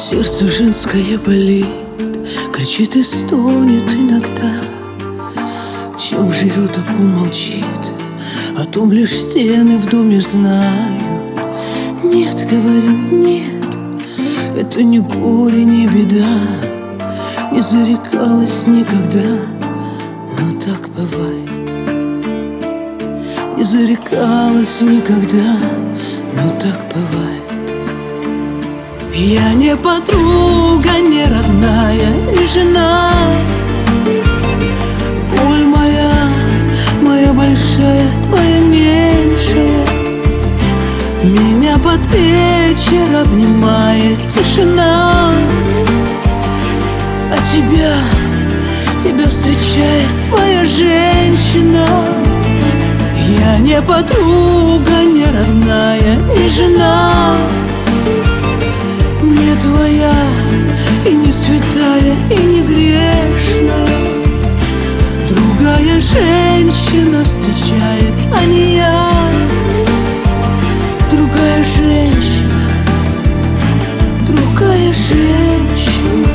Сердце женское болит, кричит и стонет иногда. В чем живет, о ком молчит, о том лишь стены в доме знаю. Нет, говорю, нет, это не горе, не беда. Не зарекалась никогда, но так бывает. Не зарекалась никогда, но так бывает. Я не подруга, не родная, не жена. Боль моя, моя большая, твоя меньшая. Меня под вечер обнимает тишина. А тебя встречает твоя женщина. Я не подруга, не родная, не жена. Не твоя, и не святая, и не грешная. Другая женщина встречает, а не я. Другая женщина, другая женщина.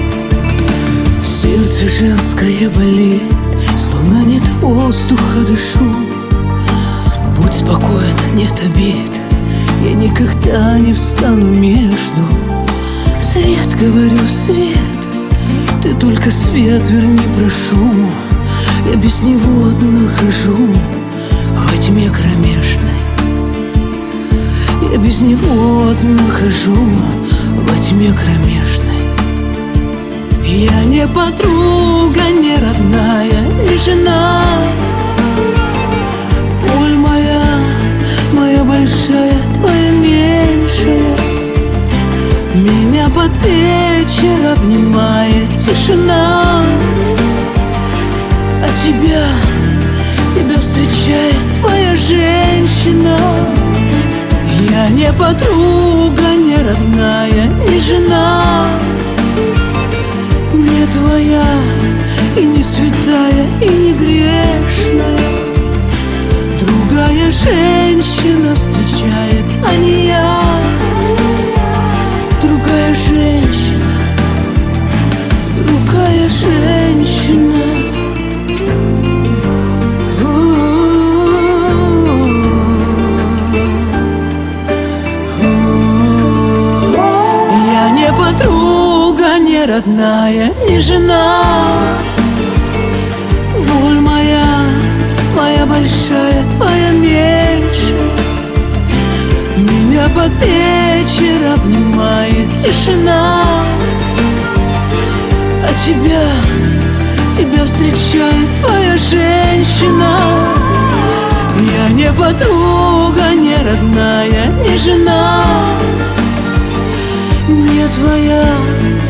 Сердце женское болит, словно нет воздуха, дышу. Будь спокойна, нет обид, я никогда не встану между. Свет, говорю, свет, ты только свет верни, прошу. Я без него одну хожу во тьме кромешной. Я без него одну хожу во тьме кромешной. Я не подруга, не родная, не жена. Боль моя, моя большая, твоя меньшая. Меня под вечер обнимает тишина. А тебя встречает твоя женщина. Я не подруга, не родная, не жена. Не твоя, и не святая, и не грешная. Другая женщина встречает, а не я. Другая женщина, другая женщина. Я не подруга, не родная, не жена. Боль моя, моя большая, твоя меньшая. Меня под вечер обнимает тишина. А тебя встречает твоя женщина. Я не подруга, не родная, не жена. Не твоя,